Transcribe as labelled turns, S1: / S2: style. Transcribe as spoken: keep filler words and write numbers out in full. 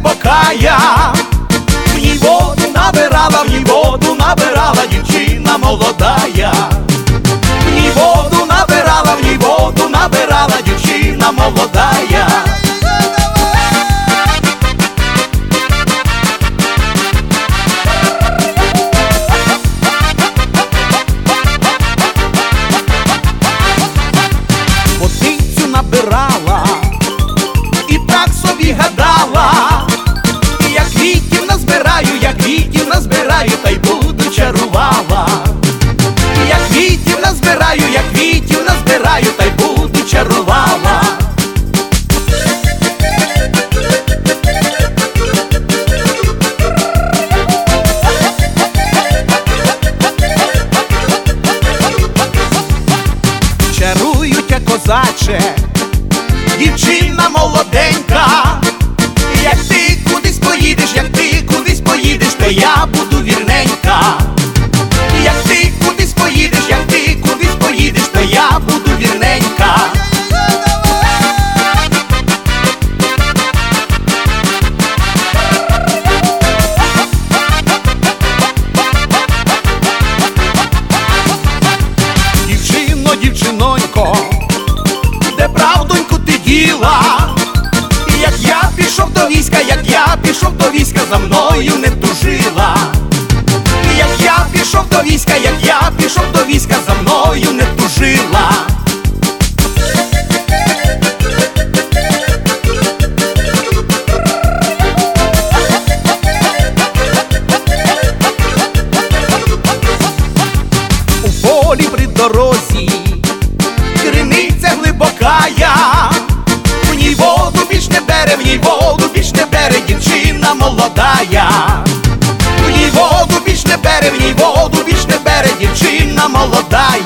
S1: глибокая, в ній воду набирала, в ній воду набирала дівчина молодая. В ній воду набирала, в ній воду набирала дівчина молодая. Водицю набирала і так собі гадала: як квітів назбираю, як квітів назбираю, та й буду чарувала. Як квітів назбираю, як квітів назбираю, та й буду чарувала. Чарую тя, козаче, дівчина молоденька. Як ти кудись поїдеш, як ти кудись поїдеш, то я буду вірненька. Як ти кудись поїдеш, як ти кудись поїдеш, то я буду вірненька. Дівчино, дівчинонько, де правдоньку ти діла? Як я пішов до війська, як я пішов до війська, за мною не тужила. Як я пішов до війська, як я пішов до війська, за мною не тужила. У полі при дорозі криниця глибокая, в ній воду більш не бере, в ній воду більш не бере дівчина молодая. В ній воду більш не бере, в ній воду більш не бере дівчина молодая.